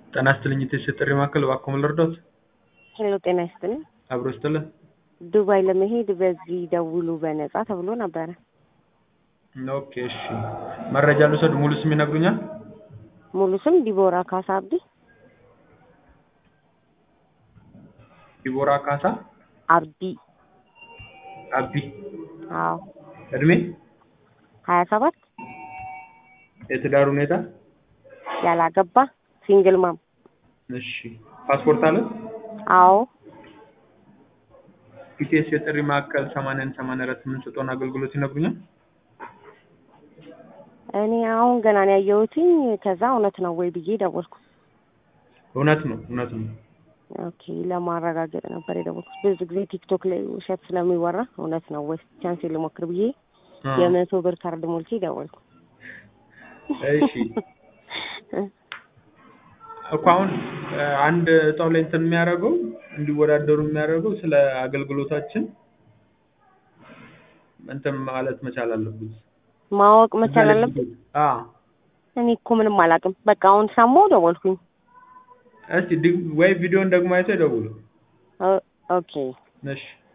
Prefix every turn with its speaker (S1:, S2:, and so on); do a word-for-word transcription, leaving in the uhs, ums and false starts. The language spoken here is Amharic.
S1: ጤና ይስጥልኝ የተሰጠኝ ማከል እባክዎ ምን ልርዳዎት?
S2: ሄሎ ጤና ይስጥልኝ።
S1: አብሮ ይስጥልኝ።
S2: ዱባይ ለመሄድ በዚህ ደውሉ በነፃ ተብሎ ነበረ።
S1: ኦኬ እሺ መረጃ ልውሰድ ሙሉ ስም ይነግሩኛል?
S2: ሙሉ ስም ዲቦራ ካሳ አብዲ።
S1: ዲቦራ ካሳ
S2: አብዲ
S1: አብዲ።
S2: አዎ።
S1: እድሜ?
S2: ሀያ ሰባት
S1: የትዳር ሁኔታ?
S2: ያላገባ ሲንግል ማም።
S1: እሺ ፓስፖርት አለ?
S2: አዎ።
S1: ኢቲኤስ የጥሪ ማዕከል ሰማንያ አንድ ሰማንያ አራት የምንሰጠውን አገልግሎት ይነግሩኛል?
S2: እኔ አሁን ገና ነው ያየሁትኝ ከዛ እውነት ነው ወይ ብዬ ደወልኩ።
S1: እውነት ነው እውነት ነው።
S2: ኦኬ ለማረጋገጥ ነበር የደወልኩት። ብዙ ጊዜ ቲክቶክ ላይ ውሸት ስለሚወራ እውነት ነው ወይ ቻንስ ልሞክር ብዬ የመቶ ብር ካርድ ሞልቼ ደወልኩ።
S1: እሺ እኮ አሁን አንድ እጣው ላይ እንትን የሚያደርገው እንዲወዳደሩ የሚያደርገው ስለ አገልግሎታችን እንትን ማለት መቻል አለበት።
S2: ማወቅ መቻል አለበት።
S1: አዎ
S2: እኔ እኮ ምንም አላውቅም። በቃ አሁን ሰማሁ ደወልኩኝ።
S1: እስቲ ወይ ቪዲዮን ደግሞ አይተው ይደውሉ።
S2: ኦኬ
S1: እሺ